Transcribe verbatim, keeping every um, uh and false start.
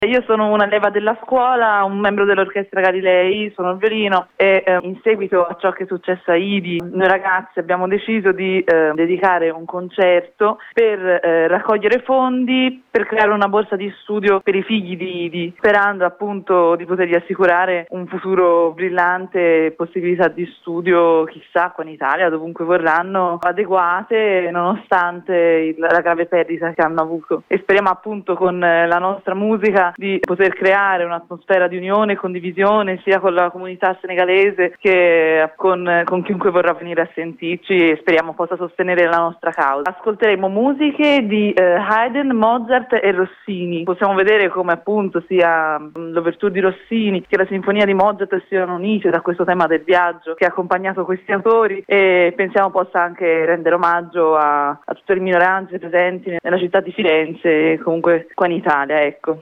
Io sono una leva della scuola, un membro dell'orchestra Galilei, sono il violino e eh, in seguito a ciò che è successo a Idi, noi ragazzi abbiamo deciso di eh, dedicare un concerto per eh, raccogliere fondi per creare una borsa di studio per i figli di Idi, sperando appunto di potergli assicurare un futuro brillante e possibilità di studio chissà qua in Italia, dovunque vorranno, adeguate nonostante il, la grave perdita che hanno avuto. E speriamo appunto con la nostra musica di poter creare un'atmosfera di unione e condivisione sia con la comunità senegalese che con, con chiunque vorrà venire a sentirci, e speriamo possa sostenere la nostra causa. Ascolteremo musiche di eh, Haydn, Mozart e Rossini. Possiamo vedere come appunto sia l'ouverture di Rossini che la sinfonia di Mozart siano unite da questo tema del viaggio che ha accompagnato questi autori, e pensiamo possa anche rendere omaggio a, a tutte le minoranze presenti nella città di Firenze e comunque qua in Italia, ecco.